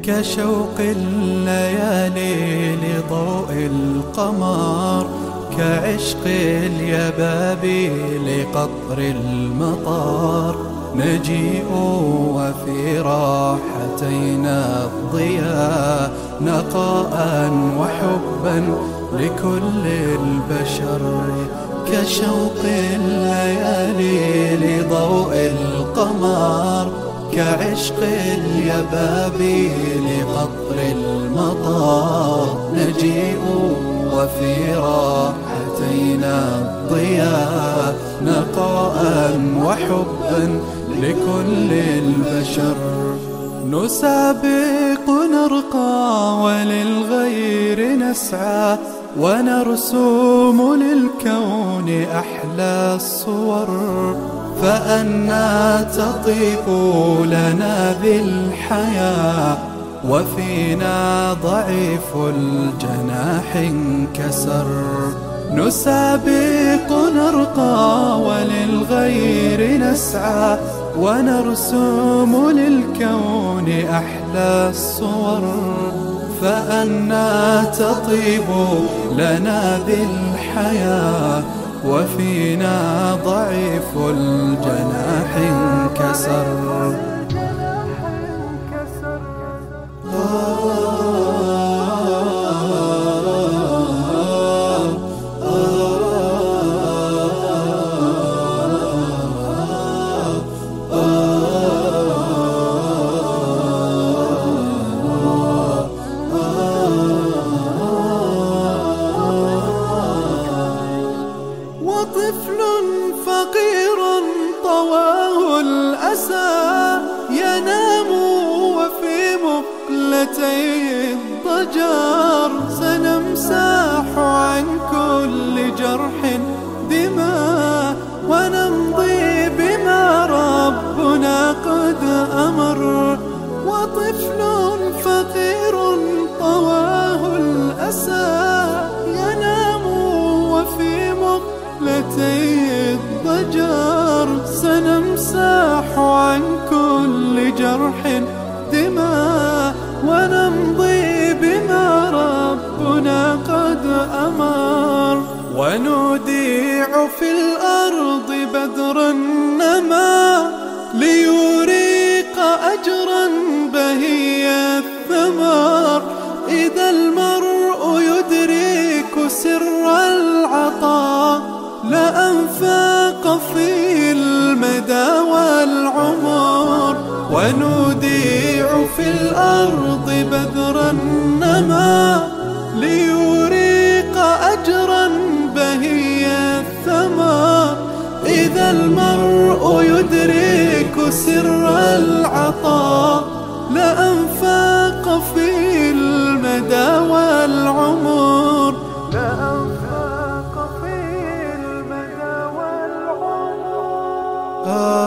كشوق الليالي لضوء القمر، كعشق اليبابي لقطر المطر. نجيء وفي راحتينا الضياء، نقاء وحبا لكل البشر. كشوق الليالي لضوء القمر، كعشق اليبابي لقطر المطر. نجيء وفي راحتينا الضياء، نقاء وحبا لكل البشر. نسابق نرقى وللغير نسعى، ونرسم للكون أحلى الصور. فأنى تطيب لنا بالحياة، وفينا ضعيف الجناح انكسر. نسابق نرقى وللغير نسعى، ونرسم للكون أحلى الصور. فأنى تطيب لنا بالحياة، وفينا ضعيف الجناح انكسر. وطفل فقير طواه الأسى، ينام وفي مقلتيه الضجر. سنمسح عن كل جرح دماء، ونمضي بما ربنا قد أمر. وطفل فقير طواه الأسى، ينام وفي مقلتيه الضجر. سنمسح عن كل جرح دماء، ونمضي بما ربنا قد أمر. ونوديع في الأرض بدر النما، ليريق أجرا بهي الثمر. إذا المرء يدرك سر العطاء، لأنفاق في المدى والعمر. ونوديع في الأرض بدر النما، ليريق أجرا بهي الثمر. إذا المرء يدرك سر العطاء، لأنفاق في المدى والعمر. لأنفاق في المدى والعمر.